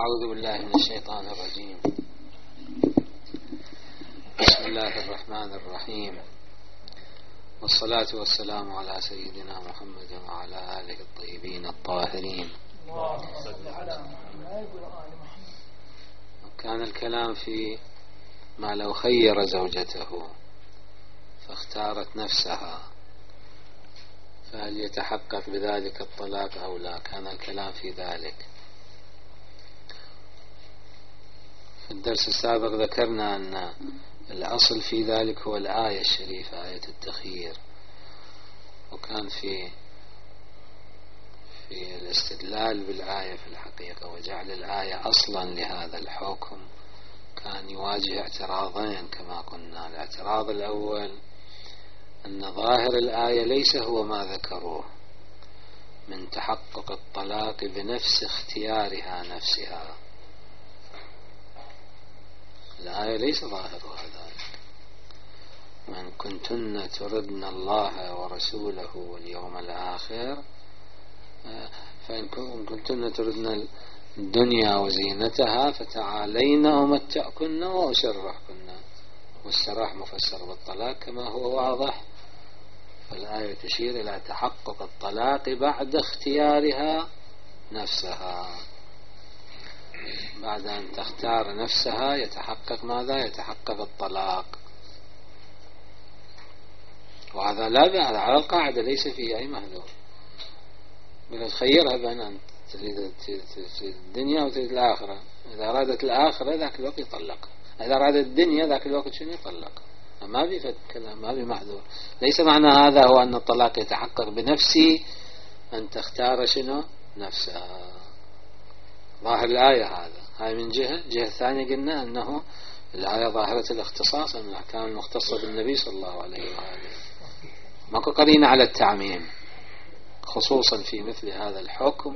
أعوذ بالله من الشيطان الرجيم. بسم الله الرحمن الرحيم، والصلاة والسلام على سيدنا محمد وعلى آله الطيبين الطاهرين. كان الكلام في ما لو خير زوجته فاختارت نفسها فهل يتحقق بذلك الطلاق أو لا. كان الكلام في ذلك. في الدرس السابق ذكرنا أن الأصل في ذلك هو الآية الشريفة، آية التخيير، وكان في الاستدلال بالآية في الحقيقة وجعل الآية أصلا لهذا الحكم كان يواجه اعتراضين كما قلنا. الاعتراض الأول أن ظاهر الآية ليس هو ما ذكروه من تحقق الطلاق بنفس اختيارها نفسها. الآية ليس ظاهرها ذلك. وإن كنتن تردن الله ورسوله واليوم الآخر فإن كنتن تردن الدنيا وزينتها فتعالين أمتعكن وأسرحكن. والسراح مفسر بالطلاق كما هو واضح. فالآية تشير إلى تحقق الطلاق بعد اختيارها نفسها. بعد أن تختار نفسها يتحقق ماذا؟ يتحقق الطلاق. وهذا لا بأس على القاعدة، ليس فيه أي مهذور. بل تخيرها بأن أن تريد الدنيا وتريد الآخرة. إذا أرادت الآخرة ذاك الوقت يطلق، إذا أرادت الدنيا ذاك الوقت شنو يطلق. ما بي كلام، ما بي محذور. ليس معنى هذا هو أن الطلاق يتحقق بنفسي أن تختار شنو نفسها. ظاهر الآية هذا. هاي من جهة ثانية قلنا أنه الآية ظاهرة الاختصاص من الأحكام المختصة بالنبي صلى الله عليه وآله. ماكو قرينة على التعميم، خصوصا في مثل هذا الحكم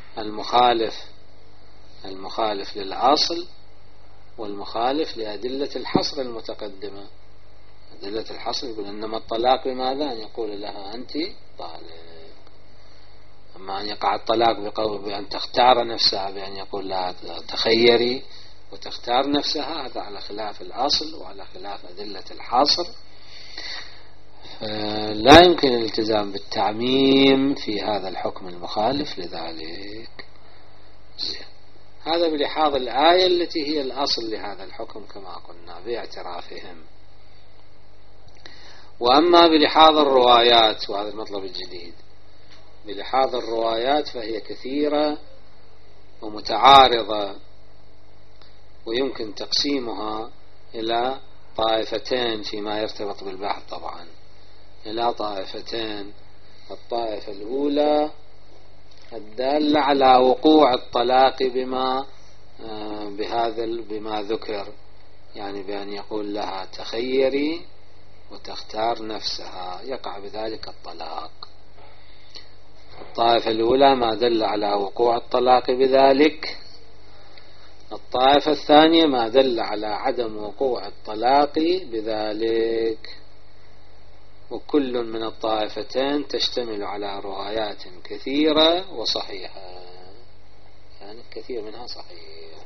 المخالف للأصل والمخالف لأدلة الحصر المتقدمة. أدلة الحصر يقول إنما الطلاق بماذا؟ أن يقول لها أنت طالق. أما أن يقع الطلاق بقول بأن تختار نفسها، بأن يقول لها تخيري وتختار نفسها، هذا على خلاف الأصل وعلى خلاف أدلة الحصر. لا يمكن الالتزام بالتعميم في هذا الحكم المخالف لذلك. هذا بلحاظ الآية التي هي الأصل لهذا الحكم كما قلنا باعترافهم. وأما بلحاظ الروايات، وهذا المطلب الجديد، بلحاظ الروايات فهي كثيرة ومتعارضة، ويمكن تقسيمها إلى طائفتين فيما يرتبط بالبحث طبعا، إلى طائفتين. الطائفة الأولى الدالة على وقوع الطلاق بما ذكر، يعني بأن يقول لها تخيري وتختار نفسها، يقع بذلك الطلاق. الطائفة الأولى ما دل على وقوع الطلاق بذلك. الطائفة الثانية ما دل على عدم وقوع الطلاق بذلك. وكل من الطائفتين تشتمل على روايات كثيرة وصحيحة، يعني كثير منها صحيح.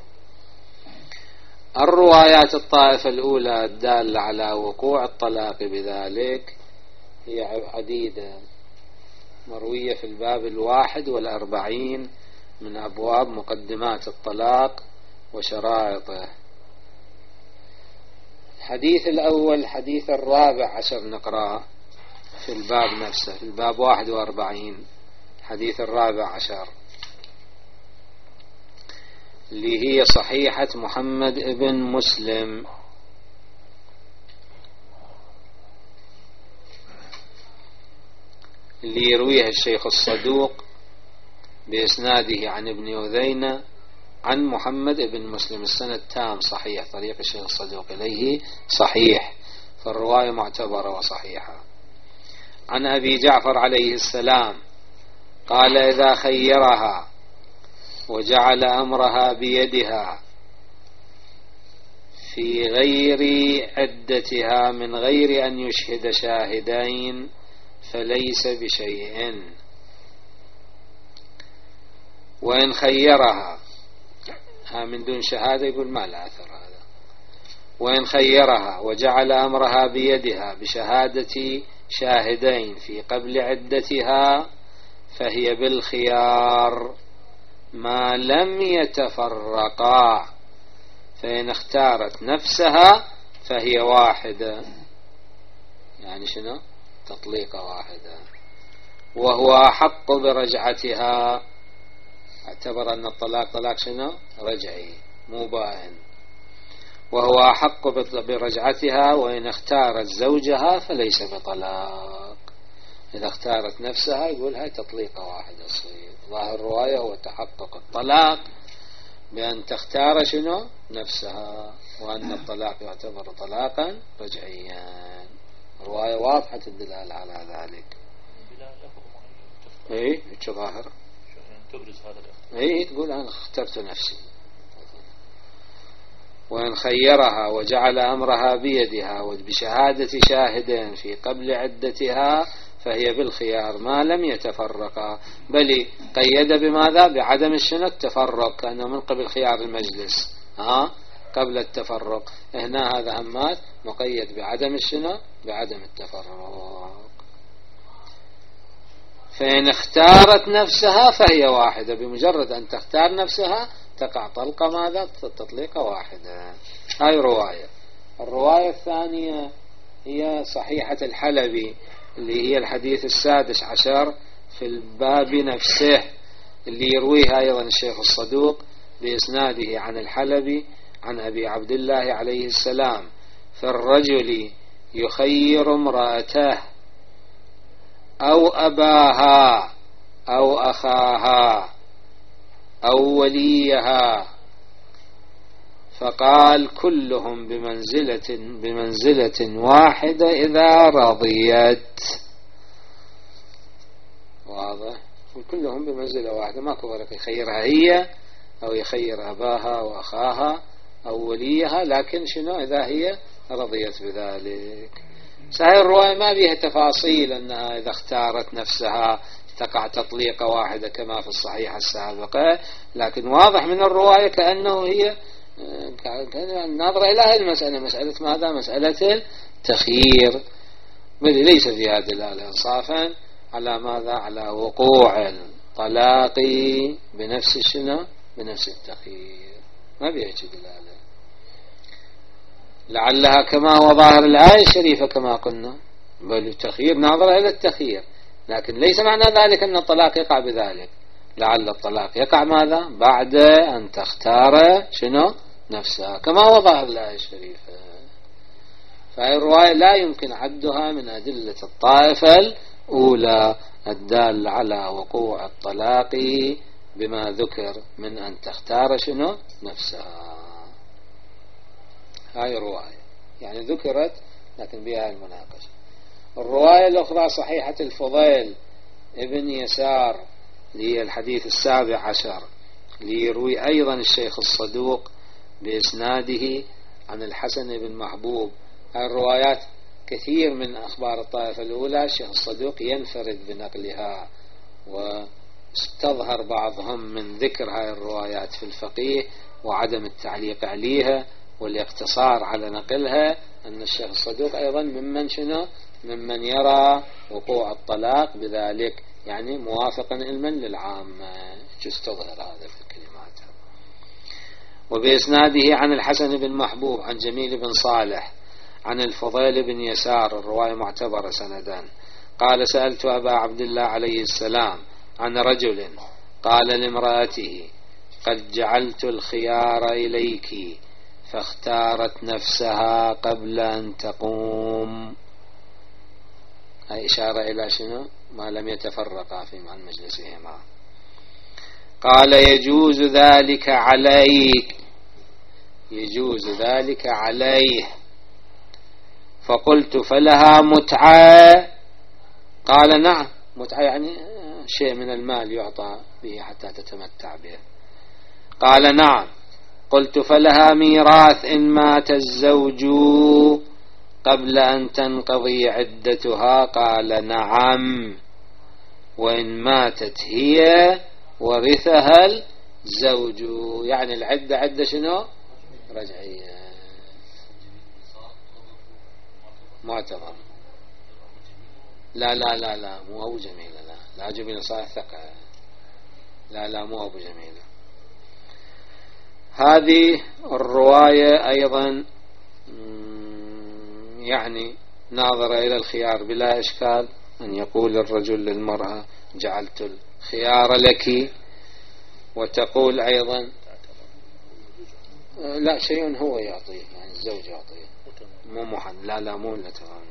الروايات الطائفة الأولى الدالة على وقوع الطلاق بذلك هي عديدة، مروية في الباب 41 من أبواب مقدمات الطلاق وشرائطه. الحديث الأول حديث 14 نقرأ في الباب نفسه، في الباب 41 حديث 14 اللي هي صحيحة محمد ابن مسلم. اللي يرويها الشيخ الصدوق بإسناده عن ابن أذينة عن محمد ابن مسلم. السند تام صحيح، طريق الشيخ الصدوق إليه صحيح، فالرواية معتبرة وصحيحة. عن أبي جعفر عليه السلام قال إذا خيرها وجعل أمرها بيدها في غير عدتها من غير أن يشهد شاهدين فليس بشيء. وإن خيرها من دون شهادة يقول ما لا أثر هذا. وإن خيرها وجعل أمرها بيدها بشهادة شاهدين في قبل عدتها فهي بالخيار ما لم يتفرقا، فإن اختارت نفسها فهي واحدة، يعني شنو؟ تطليقة واحدة، وهو أحق برجعتها. اعتبر أن الطلاق طلاق شنو؟ رجعي مو بائن. وهو أحق برجعتها، وإن اختارت زوجها فليس بطلاق. إذا اختارت نفسها يقول هاي تطليقة واحدة تصير. ظاهر الرواية هو تحقق الطلاق بأن تختار شنو؟ نفسها، وأن الطلاق يعتبر طلاقا رجعيا. رواية واضحة الدلالة على ذلك. ايه شو ظاهر؟ تبرز هذا الاختيار. ايه تقول أنا اخترت نفسي. وإن خيرها وجعل أمرها بيدها وبشهادة شاهدين في قبل عدتها فهي بالخيار ما لم يتفرقا، بل قيد بماذا؟ بعدم الشنو؟ التفرق، كأنه من قبل خيار المجلس قبل التفرق. هنا هذا همات مقيد بعدم الشنو؟ بعدم التفرق. فإن اختارت نفسها فهي واحدة، بمجرد أن تختار نفسها تقع طلقة ماذا؟ تطليقة واحدة. هاي رواية. الرواية الثانية هي صحيحة الحلبي اللي هي الحديث 16 في الباب نفسه، اللي يرويها أيضا الشيخ الصدوق بإسناده عن الحلبي عن أبي عبد الله عليه السلام: في الرجل يخير امرأته أو أباها أو أخاها أو وليها، فقال كلهم بمنزلة واحدة إذا رضيت. واضح؟ كلهم بمنزلة واحدة، ما كبرك يخيرها هي أو يخير أباها أو أخاها أو وليها، لكن شنو إذا هي رضيت بذلك. صحيح الرواية ما بيها تفاصيل أنها إذا اختارت نفسها تقع تطليقة واحدة كما في الصحيحة السابقة، لكن واضح من الرواية كأنه هي ناظرة إلى هذه المسألة، مسألة ماذا؟ مسألة التخيير، ليس فيها دلالة إنصافا على ماذا؟ على وقوع الطلاق بنفس الشنو؟ بنفس التخيير، ما بيها دلالة. لعلها كما هو ظاهر الآية الشريفة كما قلنا، بل التخيير ناظرة إلى التخيير، لكن ليس معنى ذلك أن الطلاق يقع بذلك. لعل الطلاق يقع ماذا؟ بعد أن تختار شنو؟ نفسها، كما هو ظاهر الآية الشريفة. فهي الرواية لا يمكن عدها من أدلة الطائفة الأولى الدال على وقوع الطلاق بما ذكر من أن تختار شنو؟ نفسها. هاي الرواية يعني ذكرت لكن بها المناقشة. الرواية الأخرى صحيحة الفضيل ابن يسار اللي هي الحديث 17 ليروي أيضا الشيخ الصدوق بإسناده عن الحسن بن محبوب. هاي الروايات كثير من أخبار الطائفة الأولى الشيخ الصدوق ينفرد بنقلها، واستظهر بعضهم من ذكر هاي الروايات في الفقيه وعدم التعليق عليها والاقتصار على نقلها، أن الشيخ الصدوق أيضا ممن شنو؟ ممن يرى وقوع الطلاق بذلك، يعني موافقا علما للعامة، استظهر هذا في كلماته. وبإسناده عن الحسن بن محبوب عن جميل بن صالح عن الفضيل بن يسار، الرواية معتبرة سندا، قال: سألت أبا عبد الله عليه السلام عن رجل قال لامرأته: قد جعلت الخيار إليك، فاختارت نفسها قبل أن تقوم. هاي إشارة إلى شنو؟ ما لم يتفرقا في عن مجلسهما. قال: يجوز ذلك عليك، يجوز ذلك عليه. فقلت: فلها متعة؟ قال: نعم، متعة يعني شيء من المال يعطى به حتى تتمتع به. قال: نعم. قلت: فلها ميراث إن مات الزوج قبل أن تنقضي عدتها؟ قال: نعم، وإن ماتت هي ورثها زوج، يعني العدة عدة شنو؟ رجعية معتبر. لا لا لا لا مو أبو جميلة، لا جميلة صحيح ثقة، لا مو أبو جميلة. هذه الرواية أيضا يعني ناظرة إلى الخيار بلا إشكال، أن يقول الرجل للمرأة جعلت الخيار لك، وتقول أيضا لا شيء هو يعطيه، يعني الزوج يعطيه مو محن، لا مو إلا تمام.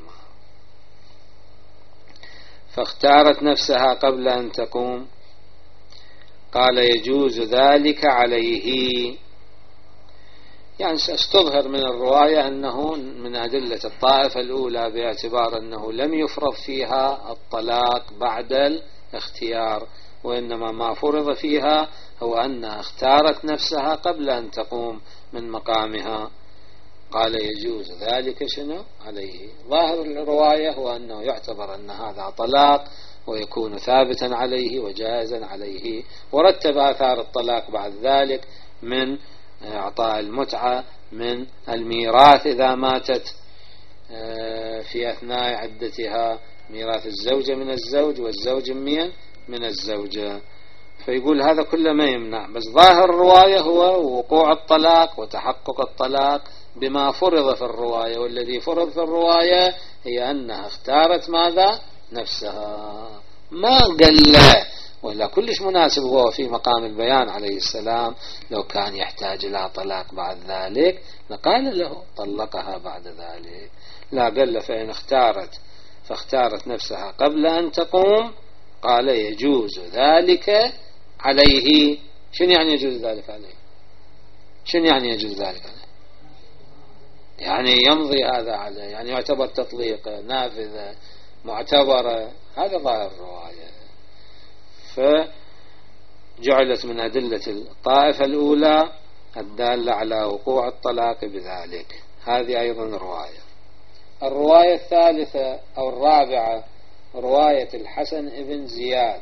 فاختارت نفسها قبل أن تقوم، قال يجوز ذلك عليه. يعني استظهر من الرواية أنه من أدلة الطائفة الأولى باعتبار أنه لم يفرض فيها الطلاق بعد الاختيار، وإنما ما فرض فيها هو أنها اختارت نفسها قبل أن تقوم من مقامها. قال يجوز ذلك شنو عليه. ظاهر الرواية هو أنه يعتبر أن هذا طلاق ويكون ثابتا عليه وجائزا عليه، ورتب آثار الطلاق بعد ذلك من إعطاء المتعة، من الميراث إذا ماتت في أثناء عدتها، ميراث الزوجة من الزوج والزوج من الزوجة. فيقول هذا كله ما يمنع، بس ظاهر الرواية هو وقوع الطلاق وتحقق الطلاق بما فرض في الرواية، والذي فرض في الرواية هي أنها اختارت ماذا؟ نفسها. ما قال له، ولا كلش مناسب هو في مقام البيان عليه السلام، لو كان يحتاج إلى طلاق بعد ذلك لقال له طلقها بعد ذلك. لا، قال له فإن فاختارت نفسها قبل أن تقوم، قال يجوز ذلك عليه. شنو يعني يجوز ذلك عليه؟ شنو يعني يجوز ذلك عليه؟ يعني يمضي هذا عليه، يعني يعتبر تطليق نافذة معتبرة. هذا ظاهر الرواية. فجعلت من أدلة الطائفة الأولى الدالة على وقوع الطلاق بذلك. هذه أيضا الرواية الثالثة أو الرابعة رواية الحسن ابن زياد،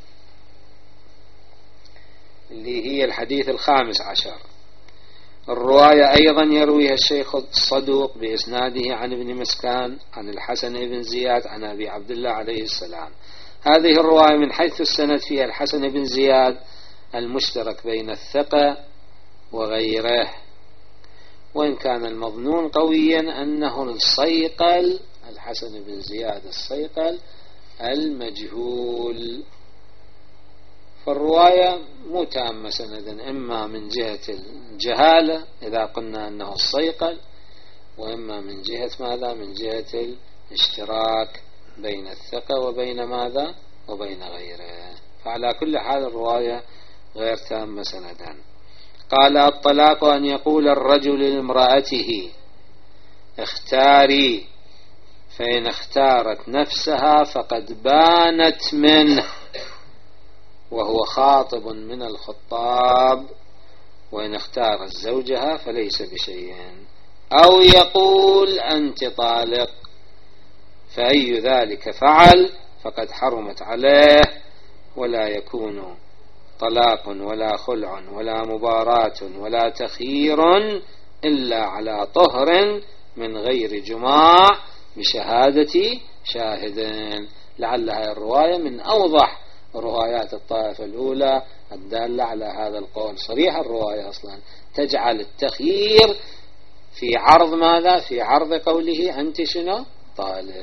اللي هي الحديث 15. الرواية أيضا يرويها الشيخ الصدوق بإسناده عن ابن مسكان عن الحسن ابن زياد عن أبي عبد الله عليه السلام. هذه الرواية من حيث السند فيها الحسن بن زياد المشترك بين الثقة وغيره، وإن كان المظنون قويا أنه الصيقل، الحسن بن زياد الصيقل المجهول. فالرواية مو تامة سندا، إما من جهة الجهالة إذا قلنا أنه الصيقل، وإما من جهة ماذا؟ من جهة الاشتراك بين الثقة وبين ماذا؟ وبين غيره. فعلى كل حال الرواية غير تامة سندا. قال الطلاق أن يقول الرجل لامرأته اختاري، فإن اختارت نفسها فقد بانت منه وهو خاطب من الخطاب، وإن اختارت زوجها فليس بشيء، أو يقول أنت طالق، فأي ذلك فعل فقد حرمت عليه، ولا يكون طلاق ولا خلع ولا مباراة ولا تخيير إلا على طهر من غير جماع بشهادة شاهدين. لعل هذه الرواية من أوضح روايات الطائفة الأولى الدالة على هذا القول. صريح الرواية أصلا تجعل التخيير في عرض ماذا؟ في عرض قوله أنت شنو؟ طالق.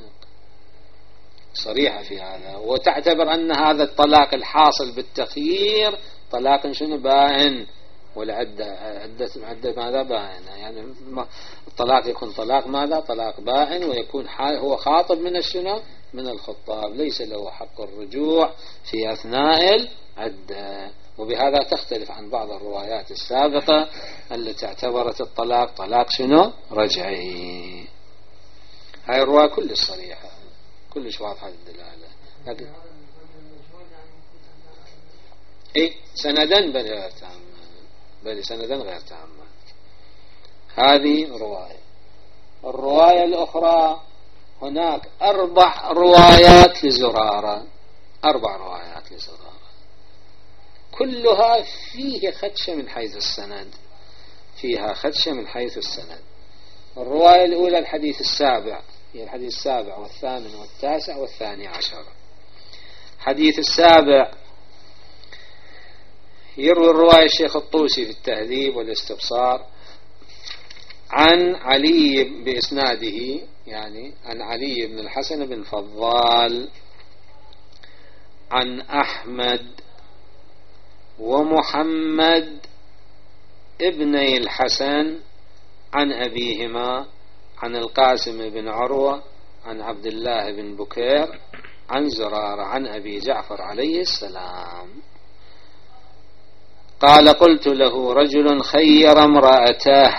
صريحة في هذا، وتعتبر أن هذا الطلاق الحاصل بالتخيير طلاق شنو؟ بائن. والعدة عدة ماذا؟ بائن. يعني الطلاق يكون طلاق ماذا؟ طلاق بائن، ويكون هو خاطب من الشنو؟ من الخطاب، ليس له حق الرجوع في أثناء العدة. وبهذا تختلف عن بعض الروايات السابقة التي اعتبرت الطلاق طلاق شنو؟ رجعي. هاي الرواية كلش صريحة، كلش واضحة الدلالة. لكن سندا غير تامة، بل سندا غير تامة. هذه رواية. الرواية الأخرى هناك 4 روايات لزرارة، 4 روايات لزرارة. كلها فيه خدشة من حيث السند، فيها خدشة من حيث السند. الرواية الأولى الحديث السابع، هي الحديث السابع والثامن والتاسع والثاني عشر. حديث السابع يروي الرواية الشيخ الطوسي في التهذيب والاستبصار عن علي بإسناده، يعني عن علي بن الحسن بن فضال عن أحمد ومحمد ابني الحسن عن أبيهما عن القاسم بن عروة عن عبد الله بن بكير عن زرارة عن أبي جعفر عليه السلام قال قلت له رجل خير امرأته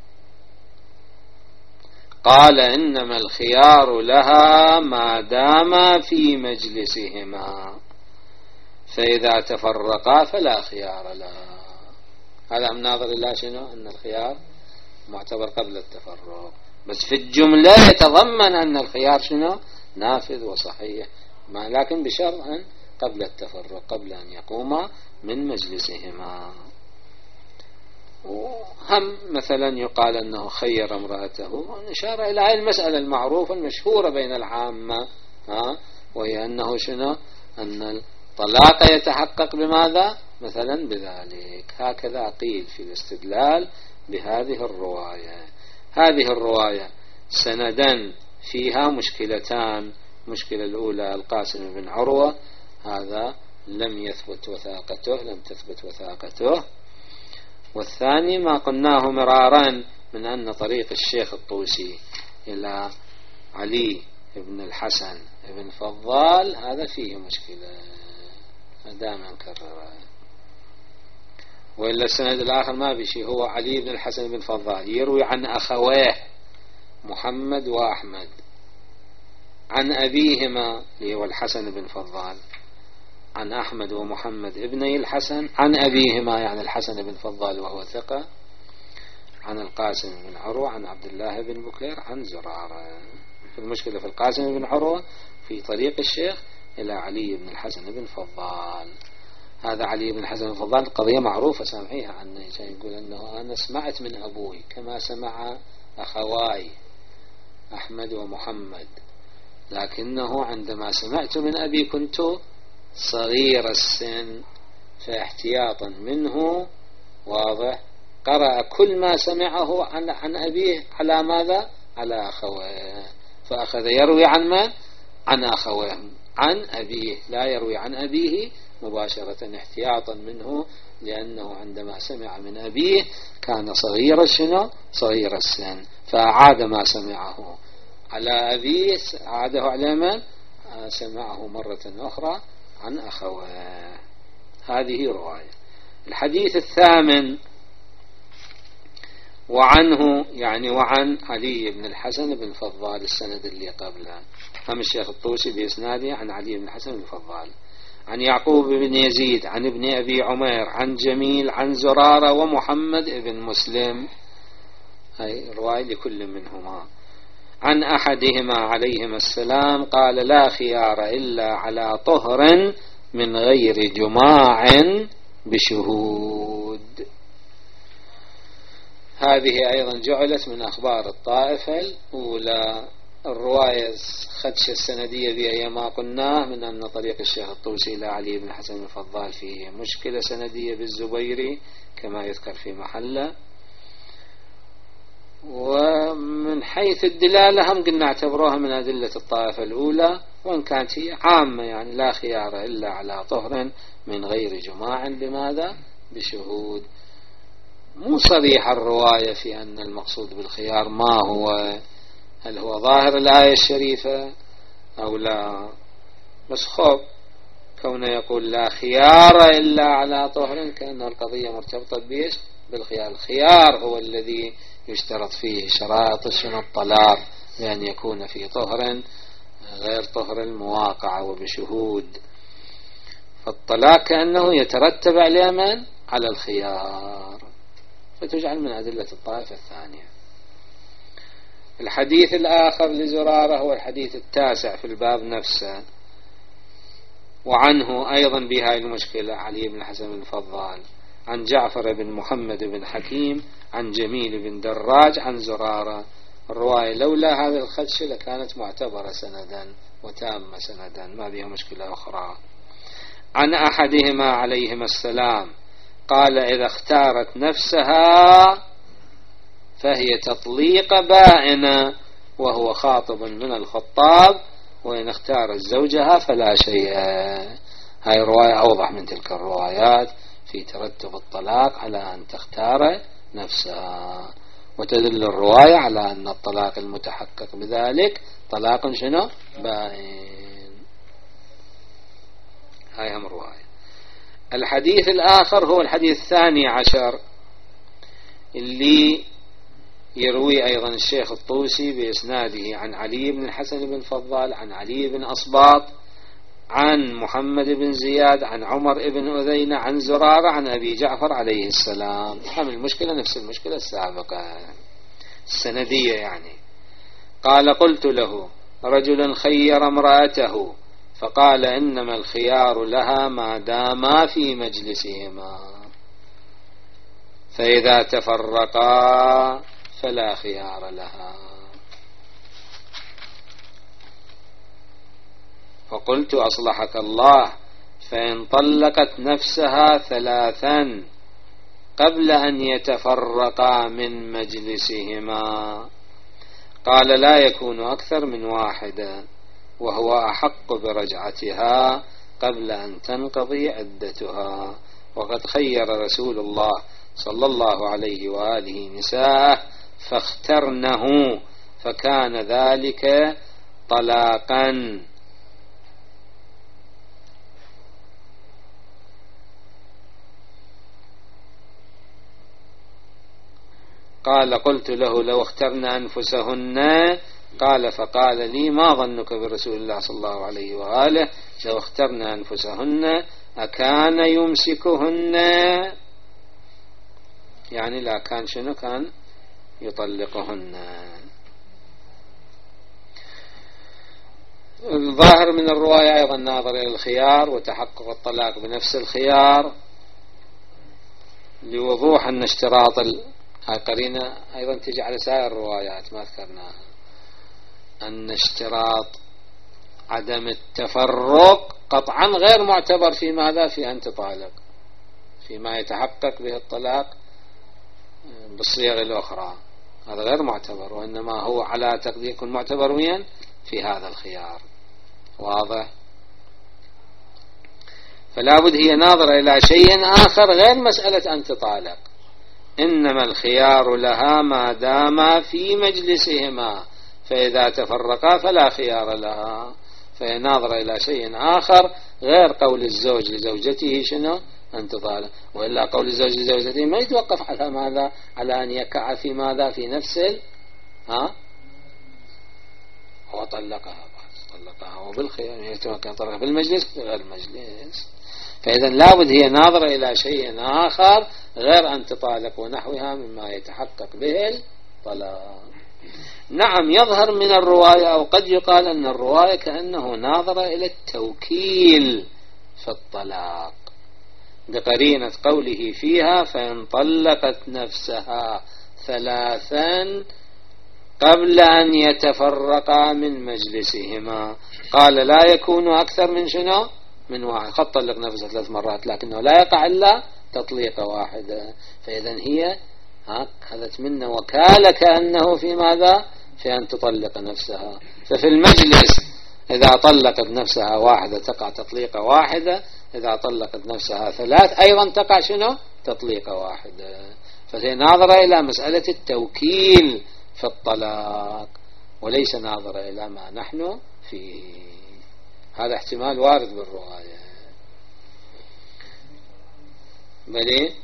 قال إنما الخيار لها ما دام في مجلسهما فإذا تفرقا فلا خيار لها. هذا من ناظر الله شنو؟ أن الخيار معتبر قبل التفرق، بس في الجملة يتضمن أن الخيار شنو؟ نافذ وصحيح، لكن بشرط أن قبل التفرق، قبل أن يقوما من مجلسهما. وهم مثلا يقال أنه خير امرأته، إشارة إلى هذه المسألة المعروفة المشهورة بين العامة، وهي أنه شنو؟ أن الطلاق يتحقق بماذا؟ مثلا بذلك. هكذا قيل في الاستدلال بهذه الرواية. هذه الرواية سندا فيها مشكلتان. المشكلة الأولى القاسم بن عروة، هذا لم تثبت وثاقته. والثاني ما قلناه مرارا من أن طريق الشيخ الطوسي إلى علي بن الحسن بن فضال هذا فيه مشكلة دائما نكررها. وإلا السند الآخر ما بشي، هو علي بن الحسن بن فضال يروي عن أخويه محمد وأحمد عن أبيهما اللي هو الحسن بن فضال عن أحمد ومحمد ابني الحسن عن أبيهما يعني الحسن بن فضال وهو ثقة عن القاسم بن عروة عن عبد الله بن بكير عن زرارة. المشكلة في القاسم بن عروة في طريق الشيخ إلى علي بن الحسن بن فضال. هذا علي بن الحسن بن فضال قضية معروفة سامعيها عنه، يقول أنه أنا سمعت من أبوي كما سمع أخواي أحمد ومحمد، لكنه عندما سمعت من أبي كنت صغير السن، فاحتياطا منه واضح قرأ كل ما سمعه عن أبيه على ماذا؟ على أخويه، فأخذ يروي عن من؟ عن أخويه عن أبيه، لا يروي عن أبيه مباشرة احتياطا منه، لأنه عندما سمع من أبيه كان صغير السن، فأعاد ما سمعه على أبيه عاده على من؟ سمعه مرة أخرى عن أخويه. هذه رواية. الحديث الثامن وعنه يعني وعن علي بن الحسن بن فضال السند اللي قبله، هم الشيخ الطوسي بإسناده عن علي بن الحسن بن فضال عن يعقوب بن يزيد عن ابن أبي عمير عن جميل عن زرارة ومحمد بن مسلم، هاي رواية لكل منهما عن أحدهما عليهما السلام قال لا خيار إلا على طهر من غير جماع بشهود. هذه أيضا جعلت من أخبار الطائفة الأولى. الرواية خدشة السندية بها ما قلناه من أن طريق الشيخ الطوسي إلى علي بن حسن بن فضال فيه مشكلة سندية بالزبيري كما يذكر في محله. ومن حيث الدلالة هم قلنا اعتبروها من أدلة الطائفة الأولى، وإن كانت هي عامة يعني لا خيار إلا على طهر من غير جماع بماذا؟ بشهود. مو صريح الرواية في أن المقصود بالخيار ما هو، هل هو ظاهر الآية الشريفة أو لا، بس خب كونه يقول لا خيار إلا على طهر كأنه القضية مرتبطة بيش بالخيار. الخيار هو الذي يشترط فيه شرائط الطلاق بأن يكون في طهر غير طهر المواقعة وبشهود، فالطلاق كأنه يترتب على من؟ على الخيار، فتجعل من أدلة الطائفة الثانية. الحديث الآخر لزرارة هو الحديث التاسع في الباب نفسه وعنه أيضا بهاي المشكلة علي بن الحسن بن الفضال عن جعفر بن محمد بن حكيم عن جميل بن دراج عن زرارة. الرواية لولا هذا الخدش لكانت معتبرة سندا وتامة سندا، ما بها مشكلة أخرى. عن أحدهما عليهما السلام قال إذا اختارت نفسها فهي تطليق بائنة وهو خاطب من الخطاب، وإن اختارت زوجها فلا شيء. هاي رواية أوضح من تلك الروايات في ترتب الطلاق على أن تختار نفسها، وتدل الرواية على أن الطلاق المتحقق بذلك طلاق شنو؟ بائن. هاي هم رواية. الحديث الآخر هو الحديث 12 اللي يروي أيضا الشيخ الطوسي بإسناده عن علي بن الحسن بن الفضال عن علي بن أصباط عن محمد بن زياد عن عمر بن أذينة عن زرارة عن أبي جعفر عليه السلام. هم المشكلة نفس المشكلة السابقة السندية يعني. قال قلت له رجل خير امرأته فقال إنما الخيار لها ما داما في مجلسهما، فإذا تفرقا فلا خيار لها. فقلت أصلحك الله فإن طلقت نفسها 3 قبل أن يتفرقا من مجلسهما قال لا يكون أكثر من 1 وهو أحق برجعتها قبل أن تنقضي عدتها. وقد خير رسول الله صلى الله عليه وآله نساءه فاخترنه فكان ذلك طلاقا. قال قلت له لو اخترن أنفسهن قال فقال لي ما ظنك برسول الله صلى الله عليه وآله لو اخترن أنفسهن أكان يمسكهن، يعني لا كان شنو كان يطلقهن. الظاهر من الرواية أيضا ناظر إلى الخيار وتحقق الطلاق بنفس الخيار لوضوح أن اشتراط هاي قرينة أيضا تجي على سائر الروايات ما ذكرناها، أن اشتراط عدم التفرق قطعا غير معتبر في ماذا؟ في أن تطالق، فيما يتحقق به الطلاق بالصيغ الأخرى هذا غير معتبر، وإنما هو على تقدير يكون معتبر وين؟ في هذا الخيار. واضح؟ فلا بد هي ناظرة إلى شيء آخر غير مسألة أن تطالق، إنما الخيار لها ما داما في مجلسهما فإذا تفرقا فلا خيار لها. فهي ناظرة إلى شيء آخر غير قول الزوج لزوجته شنو؟ أن تطالق، وإلا قول الزوج لزوجته ما يتوقف على ماذا؟ على أن يقع في ماذا؟ في نفس هو طلقها وبالخيار يتوقع طلقها بالمجلس غير المجلس. فإذا لابد هي ناظرة إلى شيء آخر غير أن تطالق ونحوها مما يتحقق به الطلاق. نعم يظهر من الرواية أو قد يقال أن الرواية كأنه ناظرة إلى التوكيل في الطلاق بقرينة قوله فيها فإن طلقت نفسها 3 قبل أن يتفرقا من مجلسهما قال لا يكون أكثر من شنو؟ من 1. قد طلق نفسها 3 مرات لكنه لا يقع إلا تطليقة واحدة. فإذا هي أخذت منا وكالة كأنه في ماذا؟ في أن تطلق نفسها. ففي المجلس إذا طلقت نفسها 1 تقع تطليقة واحدة، إذا طلقت نفسها 3 أيضا تقع شنو؟ تطليقة واحدة. فهي ناظرة إلى مسألة التوكيل في الطلاق وليس ناظرة إلى ما نحن فيه. هذا احتمال وارد بالرواية. بلي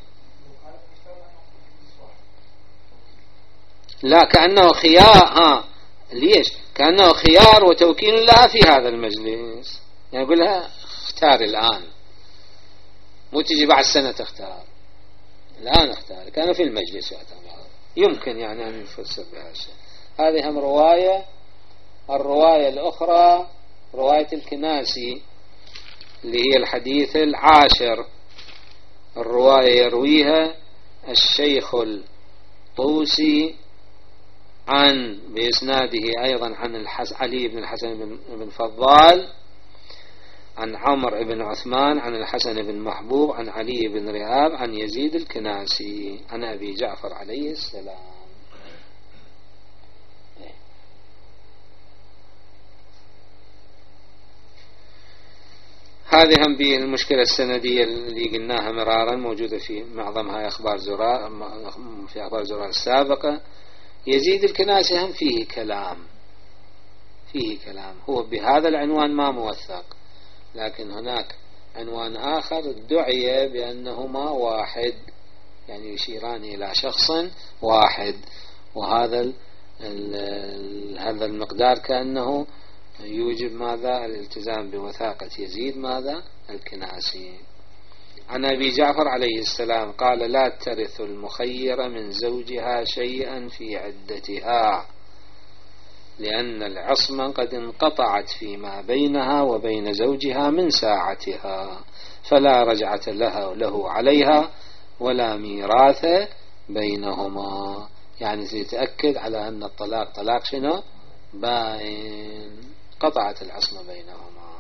لا كأنه خيار ليش؟ كأنه خيار وتوكيل لها في هذا المجلس، يعني يقول لها اختار الآن مو تجي بعد سنة تختار، الآن اختار كانوا في المجلس يعتبر يمكن يعني أن يفسر بها شيء. هذه هم رواية. الرواية الأخرى رواية الكناسي اللي هي الحديث 10. الرواية يرويها الشيخ الطوسي بإسناده أيضا عن علي بن الحسن بن فضال عن عمرو بن عثمان عن الحسن بن محبوب عن علي بن رهاب عن يزيد الكناسي عن أبي جعفر عليه السلام. هذه هم بالمشكلة السندية اللي قلناها مرارا، موجودة في معظمها في أخبار زرار السابقة. يزيد الكناسي هم فيه كلام هو بهذا العنوان ما موثق، لكن هناك عنوان آخر ادعي بأنهما واحد، يعني يشيران إلى شخص واحد، وهذا هذا المقدار كأنه يوجب ماذا؟ الالتزام بوثاقة يزيد ماذا؟ الكناسي. عن أبي جعفر عليه السلام قال: لا ترث المخير من زوجها شيئا في عدتها، لأن العصمة قد انقطعت فيما بينها وبين زوجها من ساعتها، فلا رجعة له عليها ولا ميراث بينهما. يعني تتأكد على أن الطلاق طلاق شنو؟ بائن، قطعت العصمة بينهما.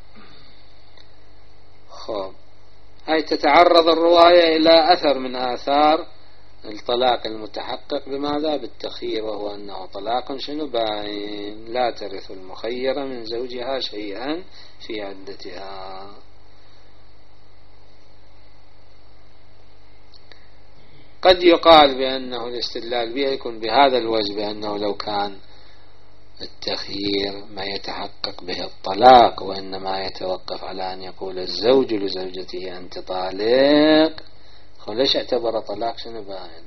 خب، هاي تتعرض الرواية إلى أثر من آثار الطلاق المتحقق بماذا؟ بالتخيير، وهو أنه طلاق شنو؟ بائن. لا ترث المخير من زوجها شيئا في عدتها. قد يقال بأنه الاستدلال به يكون بهذا الوجه، بأنه لو كان التخيير ما يتحقق به الطلاق، وإنما يتوقف على أن يقول الزوج لزوجته أنت طالق، ليش اعتبر طلاق شنو؟ بائن.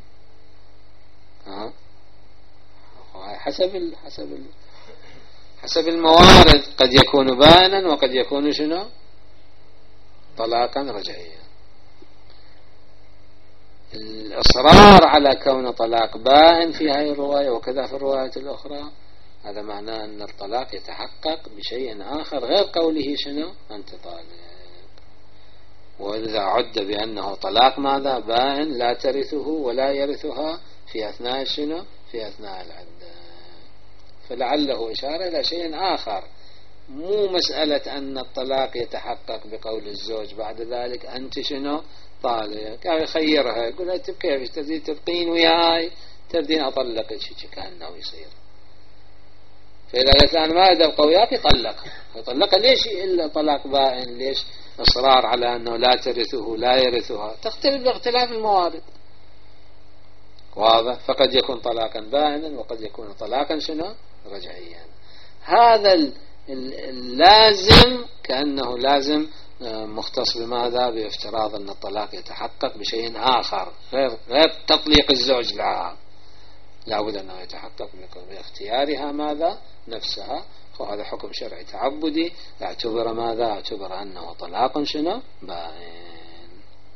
حسب الموارد، قد يكون بائنا وقد يكون شنو؟ طلاقا رجعيا. الإصرار على كون طلاق بائن في هذه الرواية وكذا في الرواية الأخرى، هذا معناه أن الطلاق يتحقق بشيء آخر غير قوله شنو؟ أنت طالق. وإذا عد بأنه طلاق ماذا؟ بائن لا ترثه ولا يرثها في أثناء شنو؟ في أثناء العدة. فلعله إشارة إلى شيء آخر، مو مسألة أن الطلاق يتحقق بقول الزوج بعد ذلك أنت شنو؟ طالق. يعني يخيرها، يقول لها كيف تبقين وياي، تردين أطلقك، شيء كأنه يصير. فإذا قلت أنا ما أقدر أبقى وياك يطلقها. ليش إلا طلاق بائن؟ ليش إصرار على أنه لا ترثه لا يرثها؟ تختلف باختلاف الموارد، واضح. فقد يكون طلاقا بائنا وقد يكون طلاقا شنو؟ رجعيا. هذا اللازم كأنه لازم مختص بماذا؟ بافتراض أن الطلاق يتحقق بشيء آخر غير تطليق الزوج لها، لابد أنه يتحقق باختيارها ماذا؟ نفسها. وهذا حكم شرعي تعبدي، اعتبر ماذا؟ اعتبر أنه طلاق شنو؟ بائن.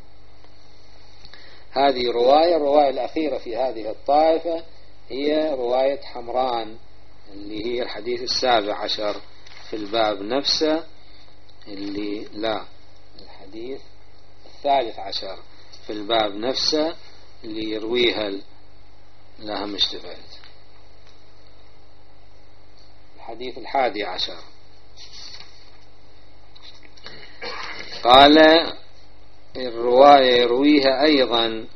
هذه الرواية الأخيرة في هذه الطائفة هي رواية حمران، اللي هي الحديث 17 في الباب نفسه، الحديث 13 في الباب نفسه، اللي يرويها لا هم اشتبهت، الحديث 11. قال الرواية يرويها أيضا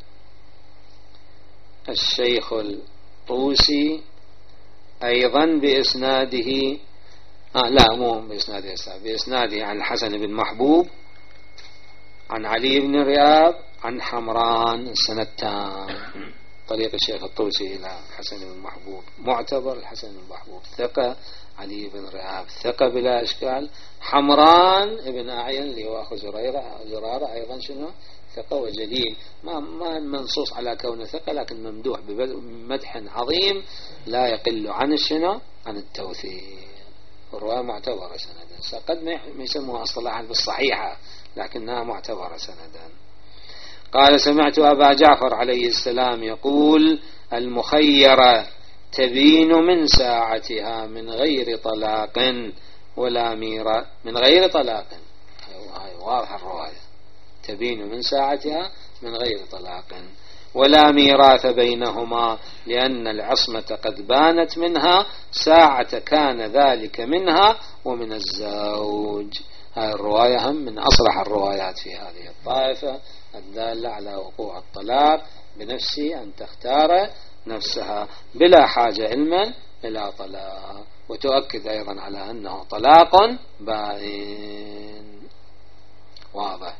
الشيخ الطوسي أيضا بإسناده لا مو بإسناده، بإسناده عن الحسن بن محبوب عن علي بن رياب عن حمران السنتان. طريق الشيخ الطوسي إلى الحسن بن محبوب معتبر، الحسن بن محبوب ثقة، علي بن رياب ثقة بلا إشكال، حمران ابن أعين اللي هو أخو زرارة أيضا شنو؟ ثقة وجليل، ما منصوص على كونه ثقة، لكن ممدوح بمدح عظيم لا يقل عن الشنو؟ عن التوثيق. الرواية معتبرة سندا، قد ما يسموها اصطلاحا بالصحيحة، لكنها معتبرة سندا. قال: سمعت أبا جعفر عليه السلام يقول: المخيرة تبين من ساعتها من غير طلاق ولا ميراث، من غير طلاق، هاي واضحة الرواية تبين من ساعتها من غير طلاق. ولا ميراث بينهما لأن العصمة قد بانت منها ساعة كان ذلك منها ومن الزوج. هاي الرواية هم من أصرح الروايات في هذه الطائفة الدالة على وقوع الطلاق بنفس أن تختار نفسها بلا حاجة علما إلى طلاق، وتؤكد أيضا على أنه طلاق بائن. واضح.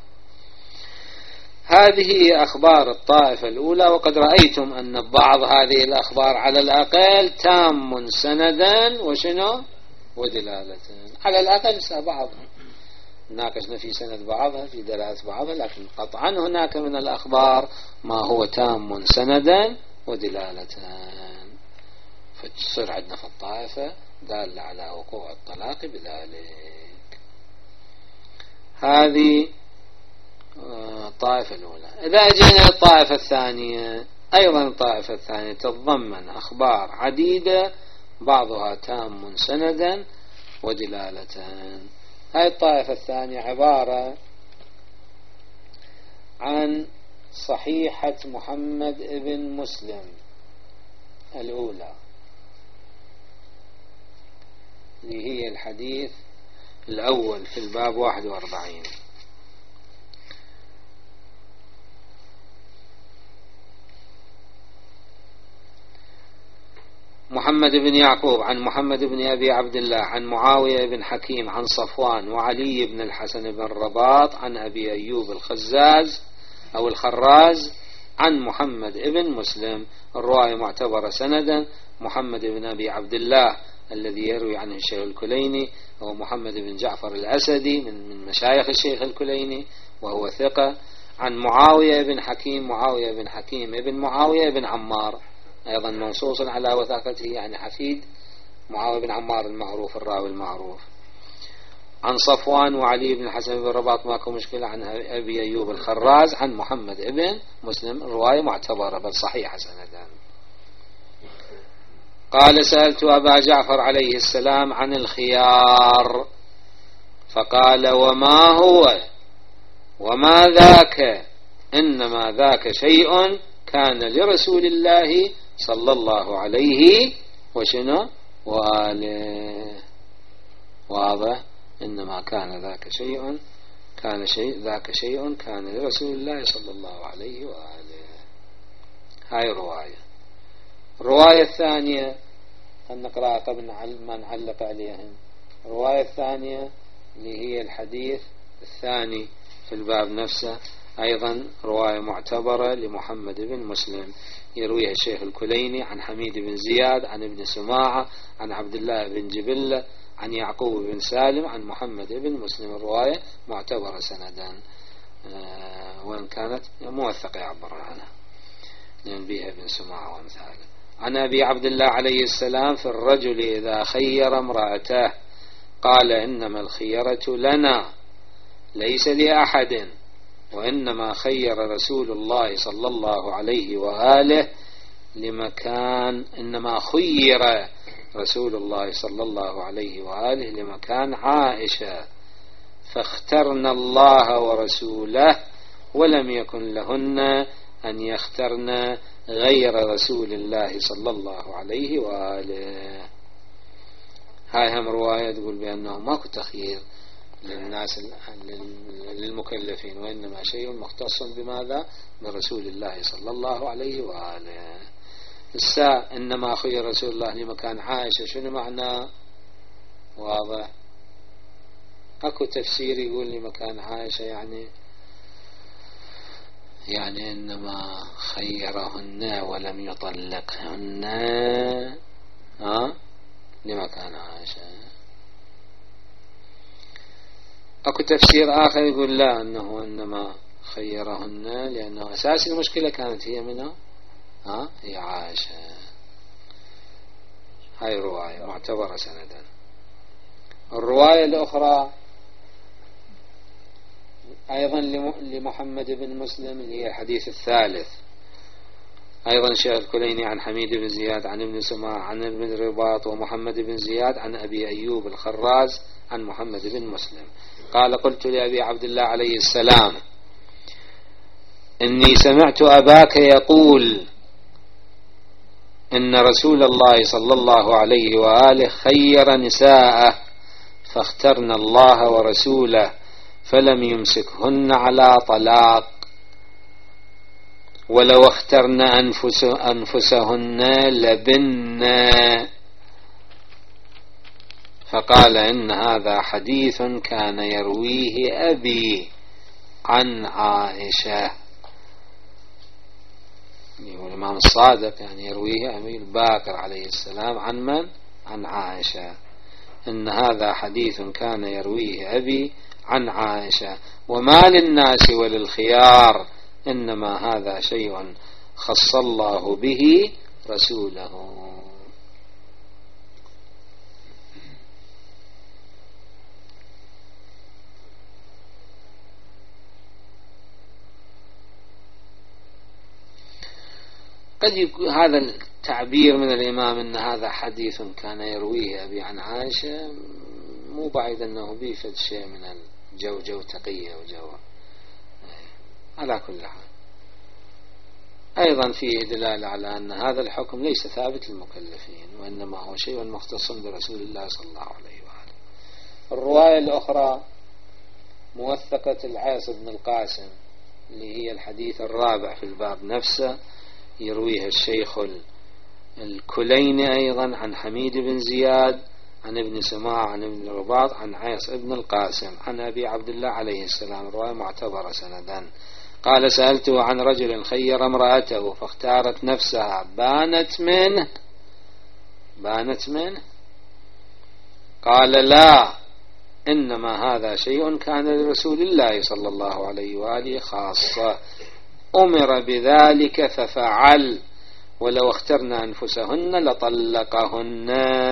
هذه أخبار الطائفة الأولى، وقد رأيتم أن بعض هذه الأخبار على الأقل تام سندا وشنو ودلالة، على الأقل بعض ناقشنا في سند بعضها في دلالة بعضها، لكن قطعا هناك من الأخبار ما هو تام سندا ودلالة، فتصير عندنا في الطائفة دالة على وقوع الطلاق بذلك. هذه الطائفة الأولى. إذا أجينا للطائفة الثانية، أيضا الطائفة الثانية تتضمن أخبار عديدة بعضها تام سندا ودلالة. هذه الطائفة الثانية عبارة عن صحيحة محمد بن مسلم الأولى، اللي هي الحديث الأول في الباب 41. محمد بن يعقوب عن محمد بن أبي عبد الله عن معاوية بن حكيم عن صفوان وعلي بن الحسن بن رباط عن أبي أيوب الخزاز أو الخراز عن محمد بن مسلم. الرواية معتبرة سندا. محمد بن أبي عبد الله الذي يروي عنه الشيخ الكليني هو محمد بن جعفر الأسدي من مشايخ الشيخ الكليني وهو ثقة. عن معاوية بن حكيم، معاوية بن حكيم ابن معاوية بن عمار، أيضا منصوص على وثاقته، يعني حفيد معاوية بن عمار المعروف الراوي المعروف. عن صفوان وعلي بن الحسن بن رباط ماكو مشكلة. عن أبي أيوب الخراز عن محمد بن مسلم. الرواية معتبرة بل صحيحة سندا. قال: سألت أبا جعفر عليه السلام عن الخيار فقال: وما هو وما ذاك، إنما ذاك شيء كان لرسول الله صلى الله عليه وشنو وآله. واضح. إنما كان ذاك شيء ذاك شيء كان لرسول الله صلى الله عليه وآله. هاي رواية. الرواية الثانية نقرأها قبل ما نعلق عليهم. الرواية الثانية اللي هي الحديث الثاني في الباب نفسه، أيضا رواية معتبرة لمحمد بن مسلم، يرويها الشيخ الكليني عن حميد بن زياد عن ابن سماعة عن عبد الله بن جبلة عن يعقوب بن سالم عن محمد بن مسلم. الرواية معتبرة سندا، وإن كانت موثقة يعبر عنها لأن بها ابن سماعة وامثاله. عن أبي عبد الله عليه السلام في الرجل إذا خير امرأته قال: إنما الخيرة لنا ليس لأحد، وإنما خير رسول الله صلى الله عليه وآله لمكان، إنما خير رسول الله صلى الله عليه وآله لمكان عائشة فاخترنا الله ورسوله ولم يكن لهن أن يخترن غير رسول الله صلى الله عليه وآله. هاي هم رواية تقول بأنه ماكو تخيير للناس للمكلفين، وإنما شيء مختص بماذا؟ برسول الله صلى الله عليه وآله. الساء إنما خير رسول الله لمكان عائشة، شنو معناه؟ واضح. أكو تفسير يقول لمكان عائشة يعني إنما خيرهن ولم يطلقهن لمكان عائشة. أكو تفسير آخر يقول لا، أنه إنما خيرهن لأنه أساس المشكلة كانت هي منها هي عائشة. هاي رواية معتبرة سندا. الرواية الأخرى أيضا لمحمد بن مسلم اللي هي الحديث الثالث، أيضا الشيخ الكليني عن حميد بن زياد عن ابن سماع عن ابن رباط ومحمد بن زياد عن أبي أيوب الخراز عن محمد بن مسلم. قال قلت لأبي عبد الله عليه السلام إني سمعت أباك يقول إن رسول الله صلى الله عليه وآله خير نساءه فاخترن الله ورسوله فلم يمسكهن على طلاق ولو اخترن أنفسهن لبن. فقال إن هذا حديث كان يرويه أبي عن عائشة. الإمام الصادق يعني يرويه أبي الباكر عليه السلام عن من؟ عن عائشة. إن هذا حديث كان يرويه أبي عن عائشة وما للناس وللخيار إنما هذا شيء خص الله به رسوله. قد يكون هذا التعبير من الإمام أن هذا حديث كان يرويه أبي عن عائشة مو بعيد أنه بيفد شيء من الجو تقية وجو. على كل حال أيضا فيه دلالة على أن هذا الحكم ليس ثابت للمكلفين وإنما هو شيء مختص برسول الله صلى الله عليه وآله. الرواية الأخرى موثقة العاص بن القاسم اللي هي الحديث الرابع في الباب نفسه، يرويها الشيخ الكليني أيضا عن حميد بن زياد عن ابن سماع عن ابن رباط عن عاص بن القاسم عن أبي عبد الله عليه السلام. الرواية معتبرة سندا. قال سألته عن رجل خير امرأته فاختارت نفسها بانت منه قال لا إنما هذا شيء كان لرسول الله صلى الله عليه وآله خاصة أمر بذلك ففعل ولو اخترنا أنفسهن لطلقهن.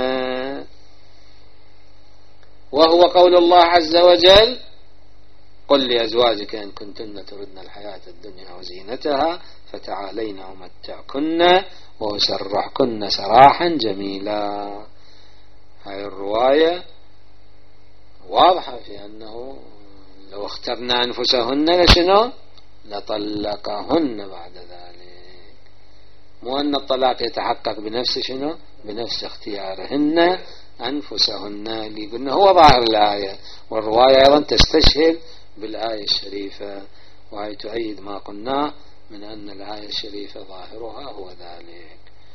وهو قول الله عز وجل قل لأزواجك إن كنتن تردن الحياة الدنيا وزينتها فتعالين أمتعكن وأسرحكن سراحا جميلا. هذه الرواية واضحة في أنه لو اخترنا أنفسهن لشنو لطلقهن بعد ذلك، مو أن الطلاق يتحقق بنفس شنو بنفس اختيارهن أنفسهن اللي قلنا هو ظاهر الآية. والرواية أيضا تستشهد بالآية الشريفة وهي تؤيد ما قلناه من أن الآية الشريفة ظاهرها هو ذلك.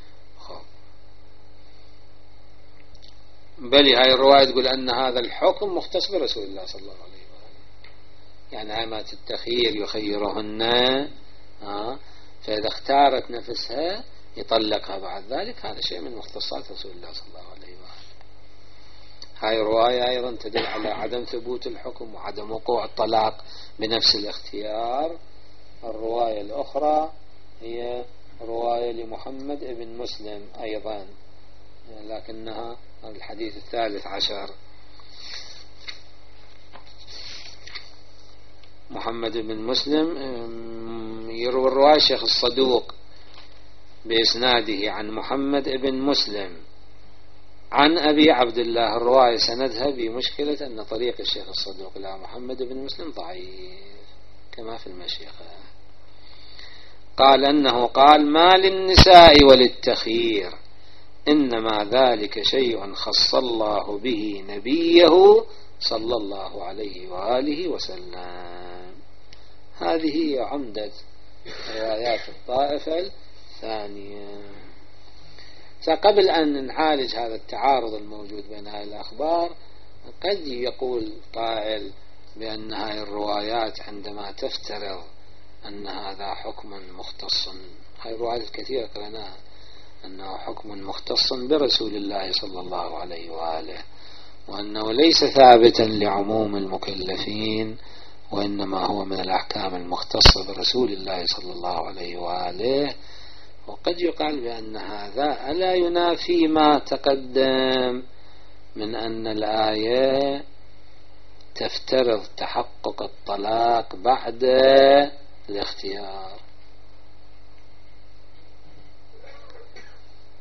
بل هاي الرواية تقول أن هذا الحكم مختص برسول الله صلى الله عليه وآله، يعني عامات التخيير يخيرهن فإذا اختارت نفسها يطلقها بعد ذلك، هذا شيء من مختصات رسول الله صلى الله عليه وآله. هاي الرواية أيضا تدل على عدم ثبوت الحكم وعدم وقوع الطلاق بنفس الاختيار. الرواية الأخرى هي رواية لمحمد ابن مسلم أيضا، لكنها الحديث 13. محمد بن مسلم يروي الرواية الشيخ الصدوق بإسناده عن محمد بن مسلم عن أبي عبد الله. الرواية سندها بمشكلة أن طريق الشيخ الصدوق إلى محمد بن مسلم ضعيف كما في المشيخة. قال أنه قال ما للنساء وللتخيير إنما ذلك شيء خص الله به نبيه صلى الله عليه وآله وسلم. هذه هي عمدة روايات الطائفة الثانية. قبل أن نعالج هذا التعارض الموجود بين هذه الأخبار، قد يقول قائل بأن هذه الروايات عندما تفترض أن هذا حكم مختص، هذه الروايات الكثيرة قرأناها أنه حكم مختص برسول الله صلى الله عليه وآله، وأنه ليس ثابتا لعموم المكلفين وإنما هو من الأحكام المختصة برسول الله صلى الله عليه وآله. وقد يقال بأن هذا ألا ينافي ما تقدم من أن الآية تفترض تحقق الطلاق بعد الاختيار.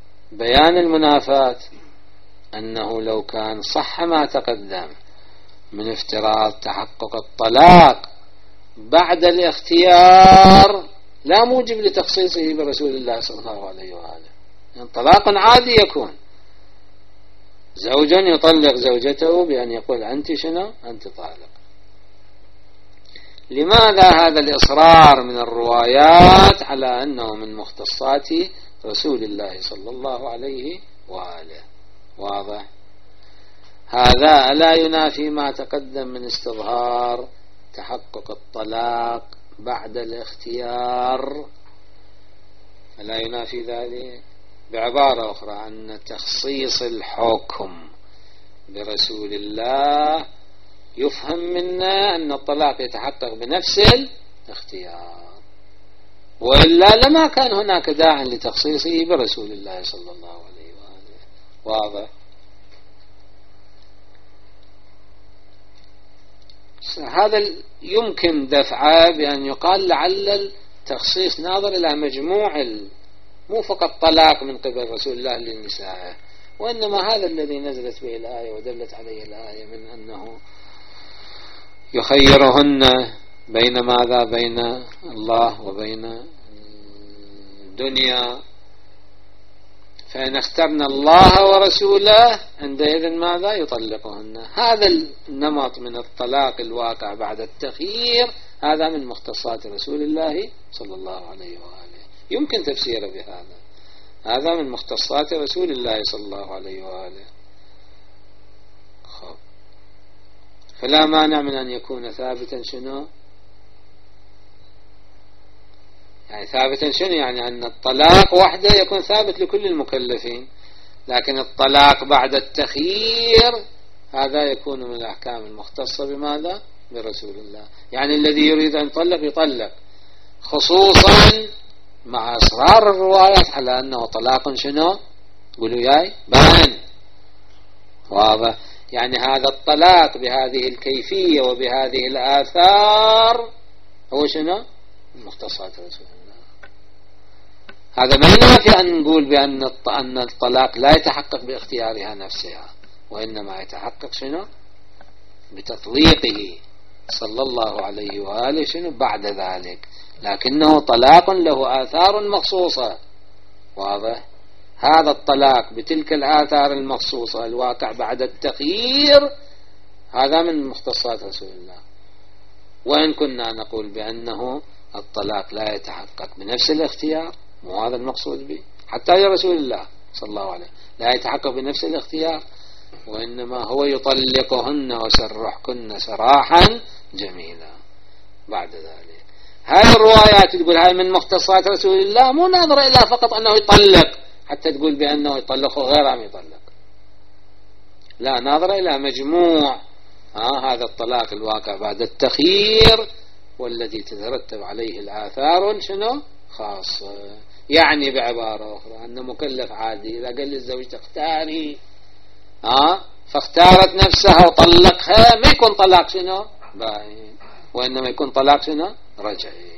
بيان المنافاة أنه لو كان صح ما تقدم من افتراض تحقق الطلاق بعد الاختيار لا موجب لتخصيصه برسول الله صلى الله عليه وآله. يعني طلاق عادي يكون زوج يطلق زوجته بأن يقول أنت شنو؟ أنت طالق. لماذا هذا الإصرار من الروايات على أنه من مختصات رسول الله صلى الله عليه وآله؟ واضح. هذا لا ينافي ما تقدم من استظهار تحقق الطلاق بعد الاختيار، لا ينافي ذلك. بعبارة أخرى أن تخصيص الحكم برسول الله يفهم منا أن الطلاق يتحقق بنفس الاختيار، وإلا لما كان هناك داع لتخصيصه برسول الله صلى الله عليه وآله. واضح. هذا يمكن دفعه بأن يقال لعل التخصيص ناظر إلى مجموع مو فقط طلاق من قبل رسول الله للنساء، وإنما هذا الذي نزلت به الآية ودلت عليه الآية من أنه يخيرهن بين ماذا؟ بين الله وبين الدنيا، فإن اخترنا الله ورسوله عندئذ ماذا؟ يطلقهن. هذا النمط من الطلاق الواقع بعد التخيير هذا من مختصات رسول الله صلى الله عليه وآله، يمكن تفسيره بهذا. هذا من مختصات رسول الله صلى الله عليه وآله. خب. فلا مانع من أن يكون ثابتا شنو؟ يعني ثابتا شنو؟ يعني أن الطلاق وحده يكون ثابت لكل المكلفين، لكن الطلاق بعد التخيير هذا يكون من الأحكام المختصة بماذا؟ برسول الله. يعني الذي يريد أن يطلق يطلق، خصوصا مع إصرار الروايات على أنه طلاق شنو؟ قولوا ياي بان. واضح. يعني هذا الطلاق بهذه الكيفية وبهذه الآثار هو شنو؟ مختصات رسول الله. هذا ما ينافي أن نقول بأن الطلاق لا يتحقق باختيارها نفسها، وإنما يتحقق شنو؟ بتطليقه صلى الله عليه وآله شنو؟ بعد ذلك، لكنه طلاق له آثار مخصوصة. واضح. هذا الطلاق بتلك الآثار المخصوصة الواقع بعد التخيير هذا من مختصات رسول الله. وإن كنا نقول بأنه الطلاق لا يتحقق بنفس الاختيار، مو هذا المقصود به، حتى يا رسول الله صلى الله عليه لا يتحقق بنفس الاختيار، وإنما هو يطلقهن وسرحكن سراحا جميلا بعد ذلك. هاي الروايات تقول هاي من مختصات رسول الله، مو ناظرة إلى فقط أنه يطلق حتى تقول بأنه يطلق غير أم يطلق، لا، ناظرة إلى مجموع هذا الطلاق الواقع بعد التخيير والذي تترتب عليه الآثار شنو؟ خاصة. يعني بعبارة أخرى أن مكلف عادي إذا قال للزوج تختاري فاختارت نفسها وطلقها ما يكون طلاق شنو؟ باين، وإنما يكون طلاق شنو؟ رجعي.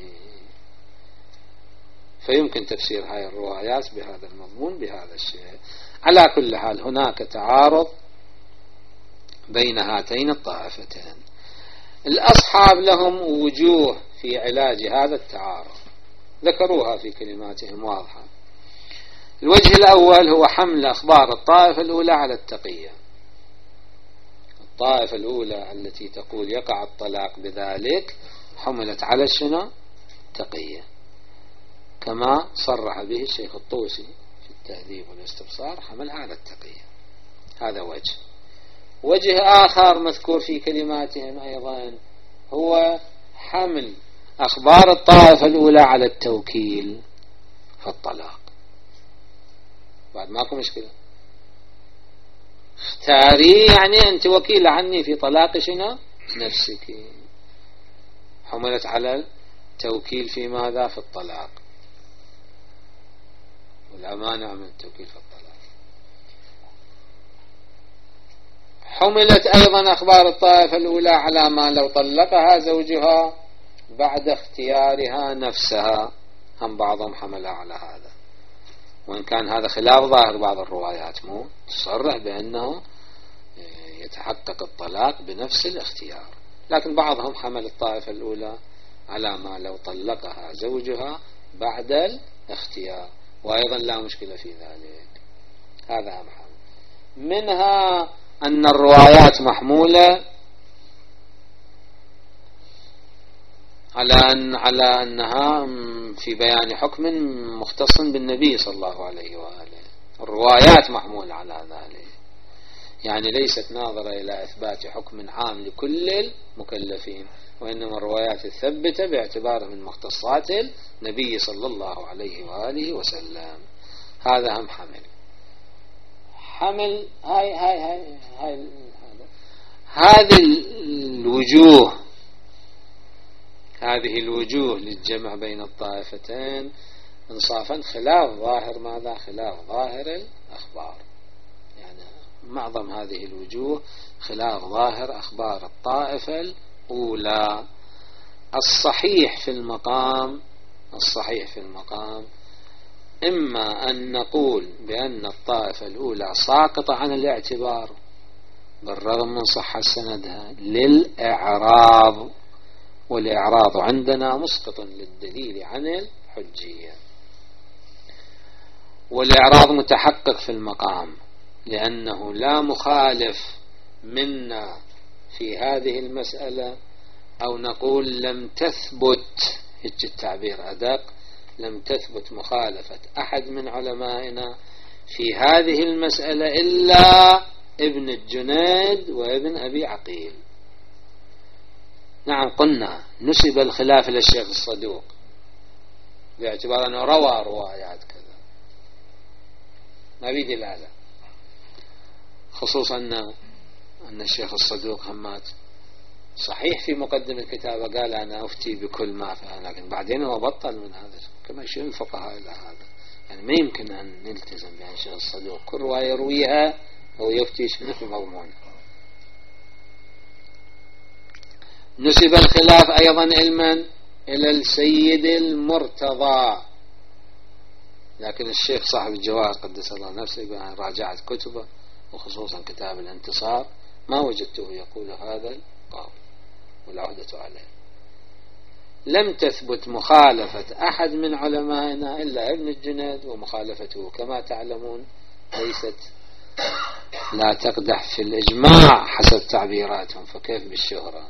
فيمكن تفسير هاي الروايات بهذا المضمون بهذا الشيء. على كل حال هناك تعارض بين هاتين الطائفتين. الأصحاب لهم وجوه في علاج هذا التعارض ذكروها في كلماتهم واضحة. الوجه الأول هو حمل أخبار الطائفة الأولى على التقية. الطائفة الأولى التي تقول يقع الطلاق بذلك حملت على شنو؟ تقية، كما صرح به الشيخ الطوسي في التهذيب والاستبصار، حمل على التقية. هذا وجه. وجه آخر مذكور في كلماتهم أيضا هو حمل أخبار الطائفة الأولى على التوكيل في الطلاق. بعد ماكو مشكلة، اختاري يعني أنت وكيل عني في طلاق شنو؟ نفسك. حملت على التوكيل في ماذا؟ في الطلاق، ولا مانع من التوكيل في الطلاق. حملت أيضا أخبار الطائفة الأولى على ما لو طلقها زوجها بعد اختيارها نفسها، هم بعضهم حملها على هذا، وإن كان هذا خلاف ظاهر بعض الروايات، مو تصرح بأنه يتحقق الطلاق بنفس الاختيار. لكن بعضهم حمل الطائفة الأولى على ما لو طلقها زوجها بعد الاختيار، وأيضا لا مشكلة في ذلك. هذا أهم حاجة. منها أن الروايات محمولة على أنها في بيان حكم مختص بالنبي صلى الله عليه وآله. الروايات محمولة على ذلك، يعني ليست ناظرة إلى إثبات حكم عام لكل المكلفين، وإنما الروايات الثبتة باعتبارها من مختصات النبي صلى الله عليه وآله وسلم. هذا هم حمل هذه الوجوه للجمع بين الطائفتين انصافا خلاف ظاهر ماذا؟ خلاف ظاهر الأخبار. يعني معظم هذه الوجوه خلاف ظاهر أخبار الطائفة الأولى. الصحيح في المقام إما أن نقول بأن الطائفة الأولى ساقطة عن الاعتبار بالرغم من صحة سندها للإعراض، والإعراض عندنا مسقط للدليل عن الحجية، والإعراض متحقق في المقام لأنه لا مخالف منا في هذه المسألة، أو نقول لم تثبت، هيك التعبير أدق، لم تثبت مخالفة أحد من علمائنا في هذه المسألة إلا ابن الجنيد وابن أبي عقيل. نعم قلنا نسب الخلاف للشيخ الصدوق باعتبار أنه روى روايات كذا، ما بيد الآلة، خصوصا أن الشيخ الصدوق همات صحيح في مقدم الكتابة قال أنا أفتي بكل ما فعل، لكن بعدين هو بطل من هذا كما يشير الفقهاء إلى هذا. يعني ما يمكن أن نلتزم بأن الشيخ الصدوق كل رواية يرويها هو يفتي شنو في مضمونه. نسب الخلاف أيضا إلى السيد المرتضى، لكن الشيخ صاحب الجواهر قدس الله نفسه راجعت كتبه وخصوصا كتاب الانتصار ما وجدته يقول هذا القول، والعهدة عليه. لم تثبت مخالفة أحد من علمائنا إلا ابن الجنيد، ومخالفته كما تعلمون ليست لا تقدح في الإجماع حسب تعبيراتهم، فكيف بالشهرة.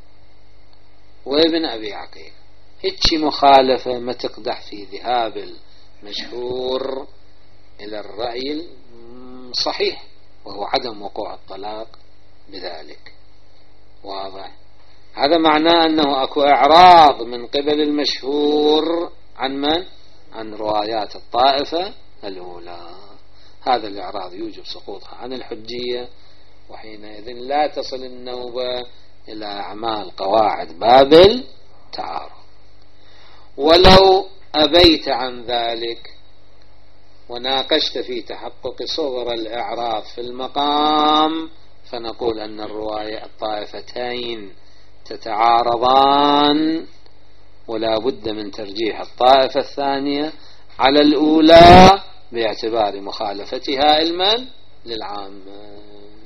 وابن أبي عقيل هيك مخالفة ما تقدح في ذهاب المشهور إلى الرأي الصحيح وهو عدم وقوع الطلاق بذلك. واضح؟ هذا معناه أنه أكو إعراض من قبل المشهور عن من؟ عن روايات الطائفة الأولى. هذا الإعراض يوجب سقوطها عن الحجية، وحينئذ لا تصل النوبة إلى أعمال قواعد باب التعارض. ولو أبيت عن ذلك وناقشت في تحقق صغر الإعراض في المقام، فنقول أن الرواية الطائفتين تتعارضان، ولا بد من ترجيح الطائفة الثانية على الأولى باعتبار مخالفتها للعامة.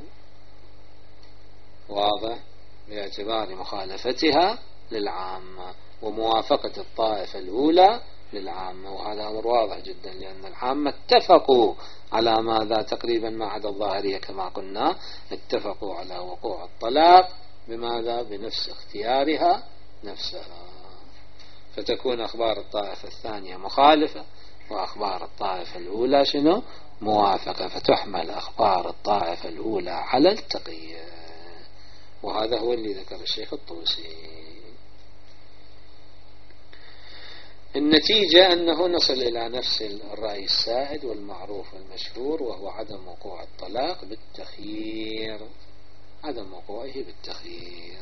واضح؟ باعتبار مخالفتها للعامة وموافقة الطائفة الأولى للعامة، وهذا أمر واضح جدا، لأن العامة اتفقوا على ماذا تقريبا ما عدا الظاهرية كما قلنا، اتفقوا على وقوع الطلاق بماذا؟ بنفس اختيارها نفسها، فتكون أخبار الطائفة الثانية مخالفة وأخبار الطائفة الأولى شنو؟ موافقة، فتحمل أخبار الطائفة الأولى على التقية، وهذا هو اللي ذكر الشيخ الطوسي. النتيجة أنه نصل إلى نفس الرأي السائد والمعروف والمشهور، وهو عدم وقوع الطلاق بالتخيير، عدم وقوعه بالتخيير.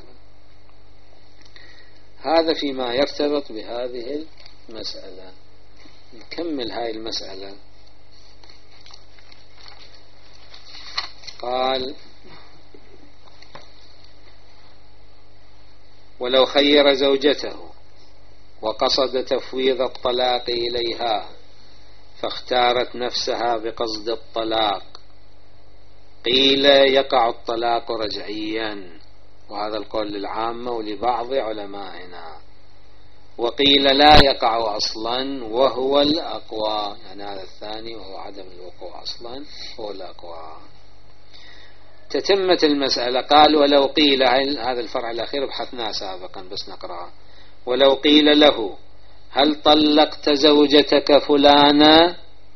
هذا فيما يرتبط بهذه المسألة. نكمل هاي المسألة. قال: ولو خير زوجته وقصد تفويض الطلاق إليها فاختارت نفسها بقصد الطلاق قيل يقع الطلاق رجعيا، وهذا القول للعامة ولبعض علمائنا، وقيل لا يقع أصلا وهو الأقوى، يعني هذا الثاني وهو عدم الوقوع أصلا هو الأقوى. تتمة المسألة قال ولو قيل، هذا الفرع الأخير بحثناه سابقا بس نقرأه، ولو قيل له هل طلقت زوجتك فلانة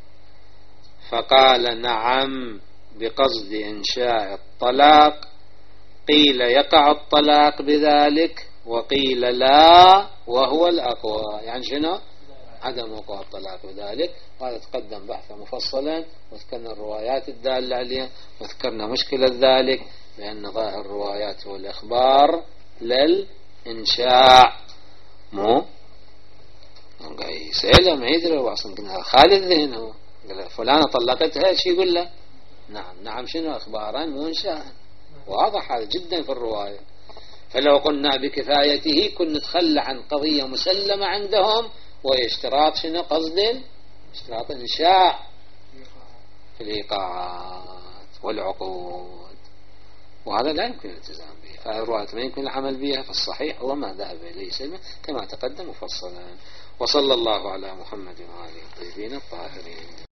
فقال نعم بقصد إنشاء الطلاق، قيل يقع الطلاق بذلك، وقيل لا وهو الأقوى، يعني شنو؟ عدم وقوع الطلاق بذلك. وهذا تقدم بحثا مفصلا، وذكرنا الروايات الدالة عليه، وذكرنا مشكلة ذلك بأن ظاهر الروايات هو الإخبار للإنشاء، مو يسأله ما يدري هو أصلا، قلنا خالي الذهن، هو قال فلانة طلقتها ايش يقول له؟ نعم. نعم شنو؟ إخبارا مو إنشاء. واضح هذا جدا في الرواية. فلو قلنا بكفايته كنا نتخلى عن قضية مسلمة عندهم، وهي اشتراط شنو؟ قصد اشتراط الإنشاء في الإيقاعات والعقود، وهذا لا يمكن الالتزام به. فالرواية ما يمكن العمل بها، فالصحيح هو ما ذهب إليه سلمة كما تقدم مفصلا. وصلى الله على محمد وآله الطيبين الطاهرين.